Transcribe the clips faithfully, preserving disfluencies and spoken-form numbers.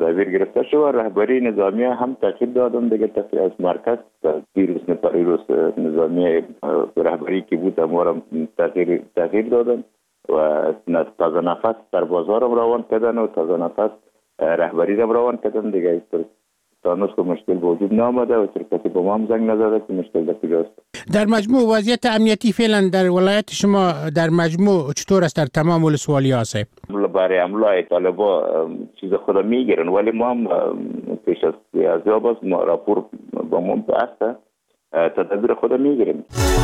تدابیر گرفته شد و رهبری نظامی هم تاکید دادن دیگه تفریح از مرکز دیروز نپریروز نظامی رهبری که بود امورم تغییر تغییر دادن و تازه نفس در بازار هم روان کردن و تازه نفس رهبری هم روان کردن دیگه. تانوس که مشکل وجود نامده و شرکتی با ما هم زنگ نزده که مشکل در کجاست. در مجموع وضعیت امنیتی فعلا در ولایت شما در مجموع چطور است در تمام ولسوالی ها صاحب؟ برای حمله طالبا چیز خود میگیرن ولی ما هم پیش از ازیا باز ما راپور با ما بسته تدابیر خود میگیریم.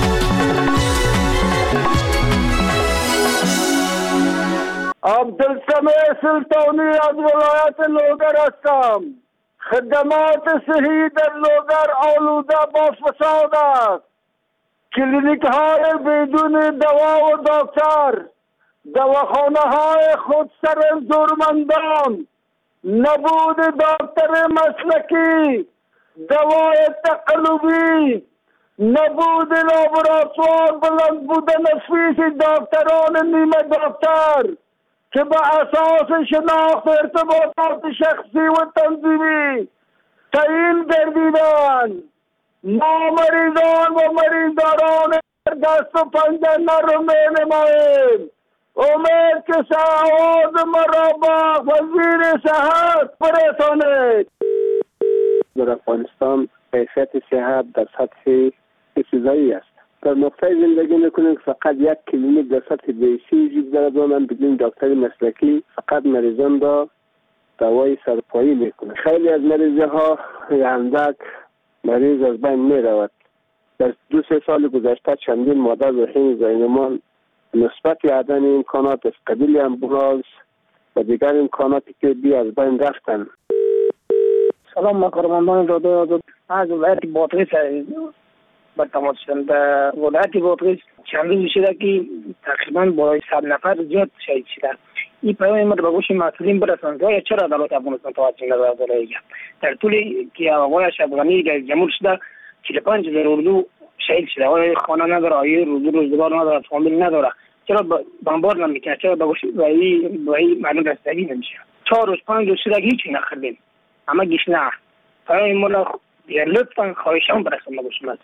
عبدالسمیع سلطانی از ولایت لوگر هستم. خدمات صحی در لوگر آلوده با فساد است. کلینیک های بدون دوا و دکتر، دواخانه های خودسر زورمندان، نبود دکتر مسلکی، دوای تقلبی، نبود لابراتوار، بلند بودن فیس دکتران نیمه دکتر که به اساس شناخت ارتباطات شخصی و تنظیمی تعیین گردیدند. ما مریضان و مریضداران دست و پنجه نرم نماییم. امید که سعاد مرا با وزیر صحت برسانید. در افغانستان کیفیت صحت در سطح استثنایی است. در نقطه زندگی میکنیم فقط یک کلینیک در سطح بیسی وجود دارد و من بدون دکتر مسلکی فقط مریضان را دوای سرپایی میکنه. خیلی از مریضه ها اندک مریض از بین می رود. در دو سه سال گذشته چندین مادر و حین زینمان نسبت عدم امکانات از قبیل امبولانس و دیگر امکاناتی که بی از بین رفتن. سلام، ما کارمندان رادیو آزاد از ولایت بادغیس به تماس شدم. در ولایت بادغیس چند روز شده که تقریبا بالای صد نفر زیاد شهید شدند. این پیام ما به گوش مسئولین برساند که چرا دولت افغانستان توجه ندارد. در طولی که آقای اشرف غنی در جمهور شده چهل و پنج هزار اردو شهید شده. آیا خانه نداره، آیا روزی روزگار نداره، فامیل نداره، چرا بمبار نمیکنه؟ چرا به گوش به این مردم رسیدگی نمیشه؟ چهار روز پنج روز شده هیچی نخریدیم، اما گیش نه. پیام ما را لطفا خواهشام برساند به گوش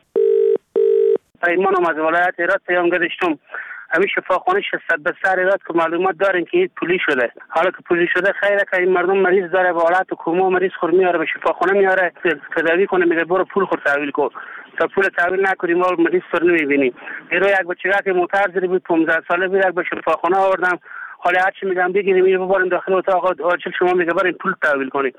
ایمان از ولایت هرات پیام گذاشتم. همین شفاخانه شصت به سر هرات که معلومات دارین که این پولی شده. حالا که پولی شده خیره که این مردم مریض داره به حالت کوما مریض خور میاره به شفاخانه میاره تداوی کنه، میگه برو پول خور تحویل کن. تا پول تحویل نکنیم ما مریض سر نمیبینیم. یه رو یک بچه که موتر زیر بود پانزده ساله بود یک به شفاخانه آوردم. حالا هرچی میگم بگیریم اینو ببریم داخل اتاق آجیل شما میگه بریم پول تحویل کنید.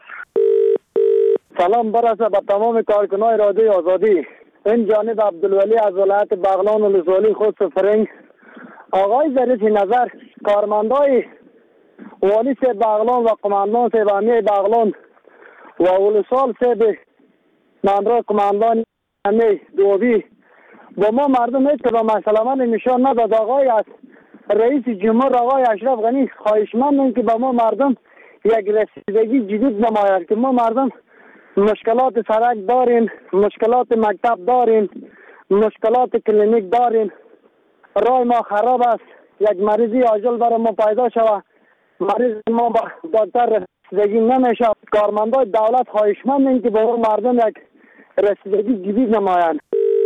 سلام برسه به تمام کارکنان رادیو آزادی. این جانب عبدالولی از ولایت بغلان و لزوالی خود سفرنگ. آقای ظریف نظر کارمندای والی سه بغلان و قماندان سه بامی بغلان و ولسوال سه به نامرو قماندان امی دوبی با ما مردم هیچ که با مسئله من نشان نداد. آقای از رئیس جمهور آقای اشرف غنی خواهشمندم که با ما مردم یک رسیدگی جدید نماید که ما مردم مشکلات سرک داریم، مشکلات مکتب داریم، مشکلات کلینیک داریم، رای ما خراب است. یک مریضی عاجل برای ما پیدا شود، مریض ما با دکتر رسیدگی نمیشه. کارمندان دولت خواهشمندیم که با مردم یک رسیدگی جدید نمایند.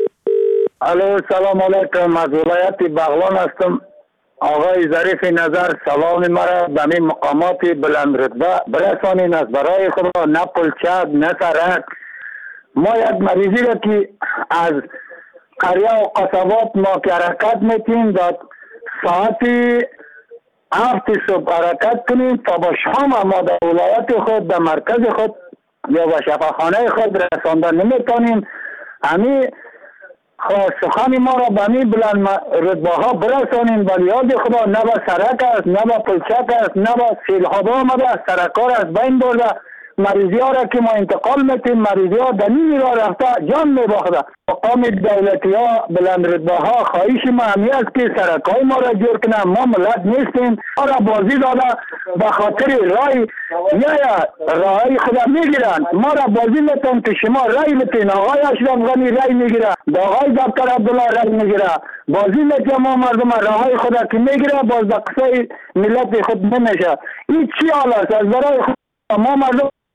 الو سلام علیکم، از ولایت بغلان هستم. آقای ظریف نظر سلام مرا به این مقامات بلند رتبه برسانین از برای خود نه پلچک نه سرک. ما یک مریضی را که از قریه و قصبات ما که حرکت میتیم داد ساعت هفت صبح حرکت کنیم تا با شام ما در ولایت خود در مرکز خود یا به شفاخانه خود رساندن نمیتونیم. همین سخن ما را به می بلند رتبه ها برسانیم. ولی یاد خدا نه با سرک است، نه با پلچک است، نه با سیلاب آمده است. سرکار از بین برده مریضی ها را که ما انتقال میتیم، مریضی ها در نیمی را رفته جان میباخته. مقام دولتی ها بلند رتبه ها خواهش ما همی است که سرک های ما را جور کنه. ما ملت نیستیم. ما را بازی داده به خاطر رای یا رای خدا میگیرن. ما را بازی میتون که شما رای میتین. آقای اشرف غنی رای میگیره، آقای دکتر عبدالله رای میگیره. بازی میتون ما مردم رای خدا که میگیره باز به قصه ملت خود نمیشه. این چی حال است؟ از برای خود ما مردم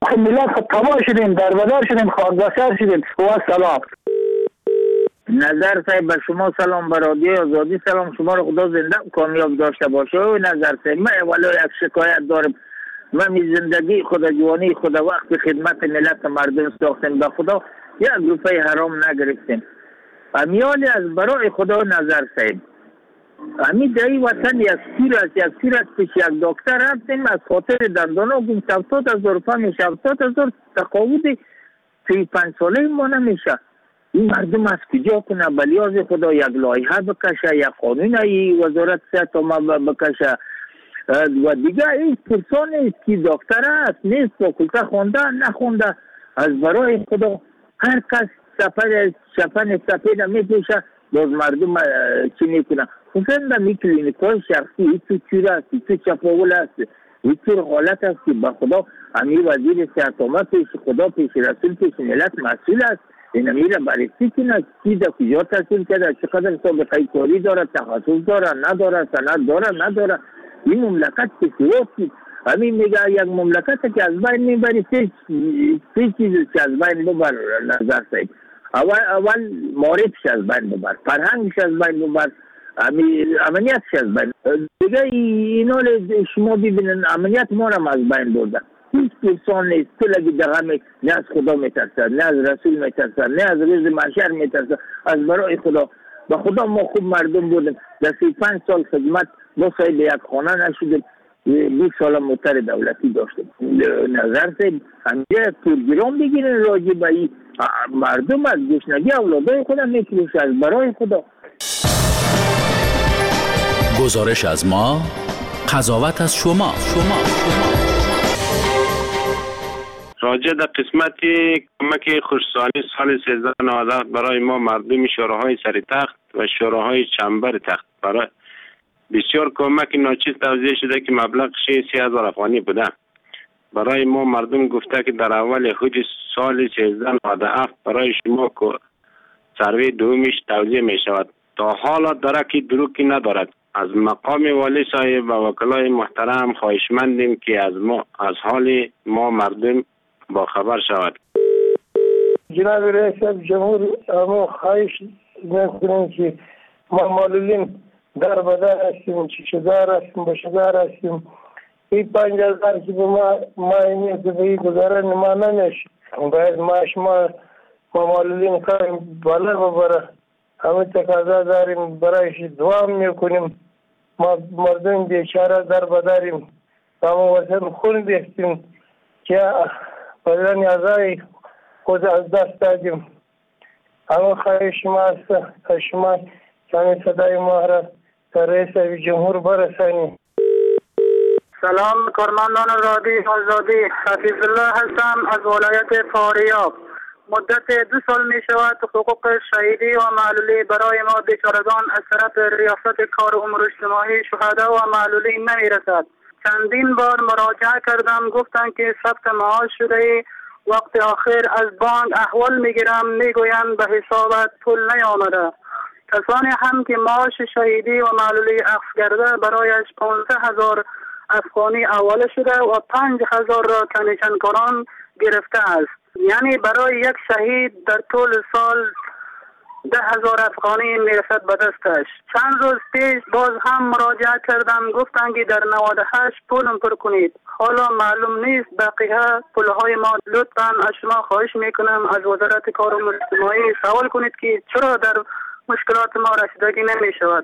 روح ملت تباه شدیم، در بدر شدیم، خاکبسر شدیم. و سلام. نظر صاحب به شما سلام، به رادیو آزادی سلام. شما رو خدا زنده کامیاب داشته باشه. و نظر صاحب من ولی یک شکایت دارم. من می زندگی خدا جوانی خدا وقت خدمت ملت مردم ساختیم، به خدا یک روپیه حرام نگرفتیم. امیال از برای خدا نظر صاحب امی دایی وطن یک سیر است، یک سیر است پیش یک دکتر رفتیم از خاطر دندانا گم هفتاد هزار روپیه میشه. هفتاد هزار تقاوت سی پنج ساله ما نمیشه. این مردم از کجا کنه؟ بلیاز خدا یک لایحه بکشه، یک قانون ای وزارت صحت ما بکشه. و دیگه این پرسان است که دکتر است نیست فاکولته خونده نخونده. از برای خدا هر کس سفر شفن سفید میپوشه، باز مردم چی میکنه؟ خصوصا در می کلینیکای شخصی این تو چیر است، این تو چپاول است، این تو غالت است که به خدا امیر وزیر صحت آمد پیش خدا پیش رسول پیش ملت مسئول است. این امیر بررسی کنه کی در کجا تحصیل کرده، چقدر سابقه کاری داره، تخصص داره نداره، سند داره نداره. این مملکت که سیاسی همین میگه یک مملکت که از بین میبری سه سه چیز که از بین ببر نظر صاحب. اول اول معرفش از بین ببر، فرهنگش از بین ببر، امنیتش از بین. دیگه اینا شما ببینن امنیت ما را از بین برده. هیچ پرسان نیست که لگی دغه نه از خدا میترسد، نه از رسول میترسد، نه از روز محشر میترسد. از برای خدا به خدا ما خوب مردم بودیم. در سی پنج سال خدمت ما صاحب یک خانه نشدیم، بیست سال موتر دولتی داشتیم. نظر صاحب همینجا پرگرام بگیرن راجع به این مردم از گشنگی اولادای خودم میفروشه. از برای خدا گزارش از ما، قضاوت از شما. شما راجع در قسمت کمک خصوصی سال سیزده نود برای ما مردم شوراهای سر تخت و شوراهای چنبر تخت برای بسیار کمک ناچیز توزیع شده که مبلغش سی هزار افغانی بوده. برای ما مردم گفته که در اول خود سال سیزده نود و هفت برای شما که سروی دومیش توزیع می شود. تا حالا درکی دروکی ندارد. از مقام والی صاحب و وکلای محترم خواهشمندیم که از ما از حال ما مردم با خبر شود. جناب رئیس جمهور ما خواهش میکنیم که ما معلولین در بدر هستیم، چشمدار هستیم، بشدار هستیم. این پنج هزار که به ما ماینی دبی گذارن ما نمیشه. باید ماش ما ما معلولین کاریم بالا ببره. همه تقاضا داریم برایش دعا میکنیم. ما مردم بیچاره در بدریم. ما وطن خون بیستیم که بدن اعضای خود از دست دادیم. همه خواهش ما است که شما کمی صدای ما را در رئیس جمهور برسانیم. سلام کارمندان رادیو آزادی، حفیظ الله هستم از ولایت فاریاب. مدت دو سال می شود حقوق شهیدی و معلولی برای ما بیچارگان از طرف ریاست کار امور اجتماعی شهدا و معلولی نمی رسد. چندین بار مراجعه کردم، گفتن که ثبت معاش شده ای. وقت آخر از بانک احوال می گیرم، می گویند به حسابت پول نیامده. کسانی هم که معاش شهیدی و معلولی اخذ کرده برایش پانزده هزار افغانی اول شده و پنج هزار را کمیشنکاران گرفته است. یعنی برای یک شهید در طول سال ده هزار افغانی میرسد به دستش. چند روز پیش باز هم مراجعه کردم، گفتن که در نود و هشت پولم پر کنید. حالا معلوم نیست بقیه پولهای ما. لطفا از شما خواهش میکنم از وزارت کار و اجتماعی سوال کنید که چرا در مشکلات ما رسیدگی نمی شود.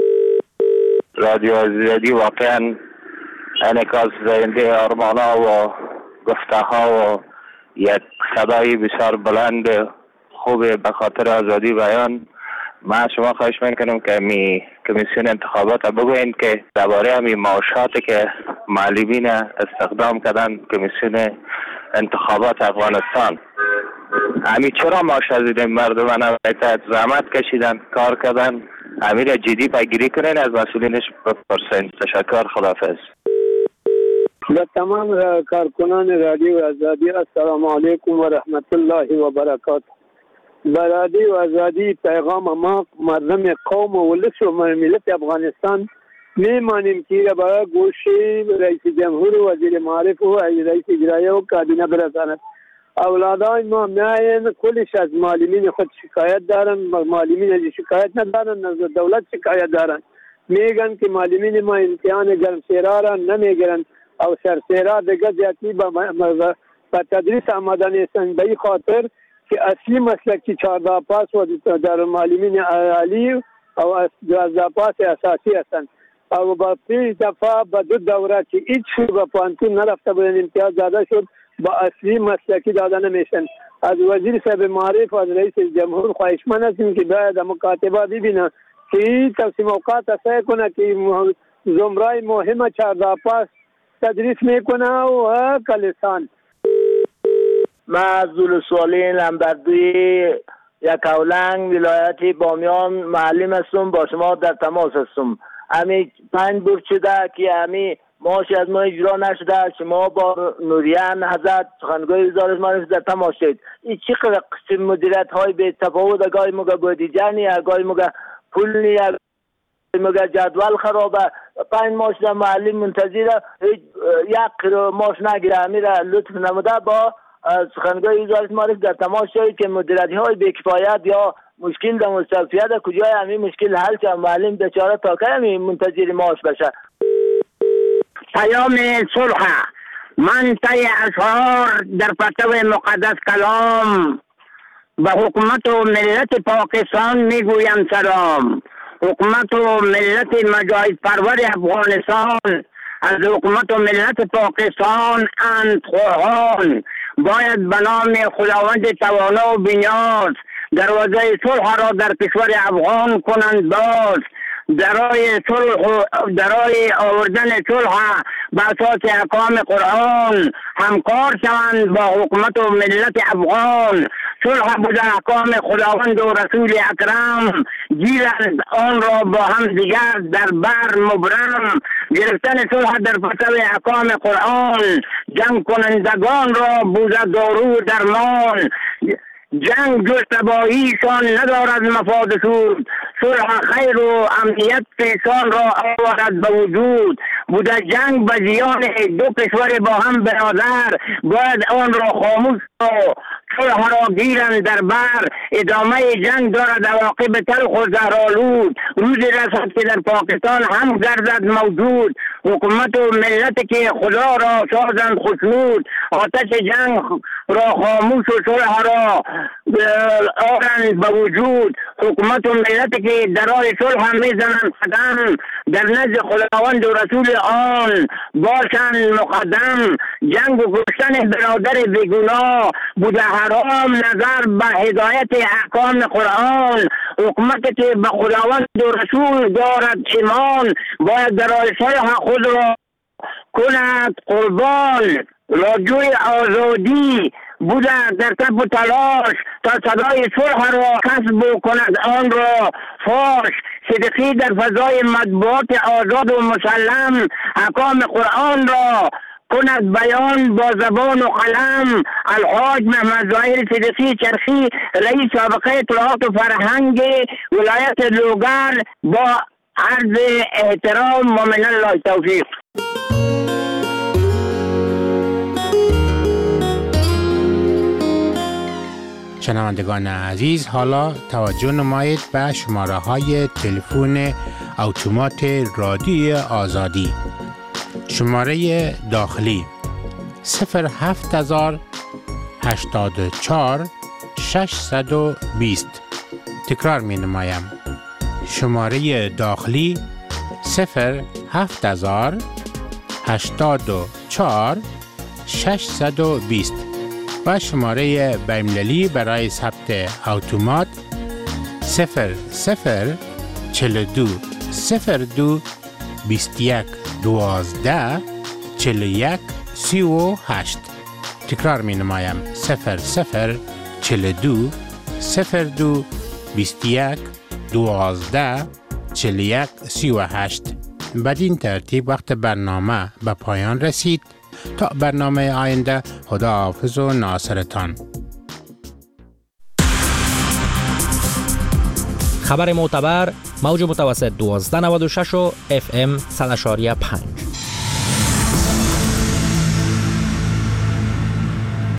رادیو آزادی واقعا انعکاس دهنده آرمان‌ها و گفته‌ها و یک صدای بسیار بلند خوبه به خاطر آزادی بیان. من شما خواهش میکنم که می کمیسیون انتخابات بگوین که درباره همین معاشاتی که معلمین استخدام کردن کمیسیون انتخابات افغانستان، همین چرا معاش دیدیم مردم تحت زحمت کشیدن کار کردن، همین را جدی پیگیری کنین، از مسئولینش بپرسین. تشکر، خداحافظ. به تمام کارکنان رادیو آزادی السلام علیکم و رحمت الله و برکاته. به رادیو آزادی پیغام ما مردم قوم و ولس و ملت افغانستان میمانیم که برای گوش رئیس جمهور و وزیر معارف و رئیس اجرایی و کابینه برساند. اولادای ما میاین کلش از معلمین خود شکایت دارن، معلمین از شکایت ندارن، از دولت شکایت دارن. میگن که معلمین ما امتحان گرمسیرا را نمیگیرن او سرسیرا دیگه زیادی با تدریس آماده نیستن. به این خاطر که اصلی مسلکی چهارده پاس و در معلمین عالی او دوازده پاس اساسی هستند. او با پیش دفعه با دو دوره که هیچ با پانتون نرفته بودن امتیاز داده شد، با اصلی مسلکی داده نمیشن. از وزیر صاحب معارف و از رئیس جمهور خواهشمند هستیم که باید مکاتبه ببینه که این تقسیم اوقات سعی کنه که زمرای مهم چهارده پاس تدریس میکنه و کلسان. من زولسوالین لمبردوی یک اولنگ ولایت بامیان معلم هستم، با شما در تماس هستم. امی پنج برد شده که امی ماشی از ما اجرا نشده، شما با نوریان حضرت سخنگوی وزارت معارف در تماس شد. این چی قسم مدیریت های به تفاوت، گاهی مگه بودجه نی، گاهی مگه پول نی، مگه جدول خرابه. پنج ماش در معلم منتظر یک ماش نگیره. امیر لطف نموده با سخنگوی وزارت معارف در تماس شد که مدیریت های به کفایت یا مشکل در مستوفیت کجای همین مشکل حل که معلم بیچاره تا که همین منتظر معاش بشه. پیام صلح من طی اشعار در پرتو مقدس کلام به حکومت و ملت پاکستان میگویم سلام. حکومت و ملت مجاهد پرور افغانستان از حکومت و ملت پاکستان اندخواهان باید به نام خداوند توانا و بی‌نیاز دروازه صلح را در کشور افغان کنند باز. درای صلح درای آوردن صلح به اساس احکام قرآن همکار شوند با حکومت و ملت افغان. صلح بود احکام خداوند و رسول اکرم، گیرند آن را با هم دیگر در بر مبرم. گرفتن صلح در پرتو احکام قرآن جنگ کنندگان را بود دارو درمان. جنگ جز تباهیشان ندارد مفاد سود، صلح خیر و امنیت پیشان را آورد به وجود. بوده جنگ به زیان دو کشور با هم برادر، باید آن را خاموش و صلح را گیرند در بر. ادامه جنگ دارد عواقب تلخ و زهرآلود، روزی رسد که در پاکستان هم گردد موجود. حکومت و ملت که خدا را سازند خشنود، آتش جنگ را خاموش و صلح را آورند به وجود. حکومت و ملت که درای صلح هم میزنند قدم، در نزد خداوند و رسول آن باشند مقدم. جنگ و کشتن برادر بیگناه بوده حرام نظر به هدایت احکام قرآن. حکومت که به خداوند و رسول دارد ایمان، باید درای صلح خود را کند قربان. راجوی آزادی بوده در تب و تلاش تا صدای صلح را کسب کند آن را فاش. صدقی در فضای مطبوعات آزاد و مسلم، احکام قرآن را کند بیان با زبان و قلم. الحاج محمد ظاهر صدقی چرخی، رئیس سابقه اطلاعات و فرهنگ ولایت لوگر، با عرض احترام و من الله توفیق. شنوندگان عزیز، حالا توجه نمایید به شماره های تلفن اتومات رادیوی آزادی. شماره داخلی صفر هفت هزار هشتاد و چهار ششصد و بیست. تکرار می نمایم. شماره داخلی صفر هفت هزار هشتاد و چهار ششصد و بیست و شماره بین‌المللی برای ثبت اتومات صفر صفر چهل و دو صفر دو بیست و یک دوازده چهل و یک سی و هشت. تکرار می نمایم. صفر صفر چهل و دو صفر دو بیست و یک دوازده چهل و یک سی و هشت. بدین ترتیب وقت برنامه به پایان رسید. تا برنامه آینده، خدا حافظ و ناصرتان. خبر معتبر موج متوسط دوازده نود و شش و اف ام صد و پنج.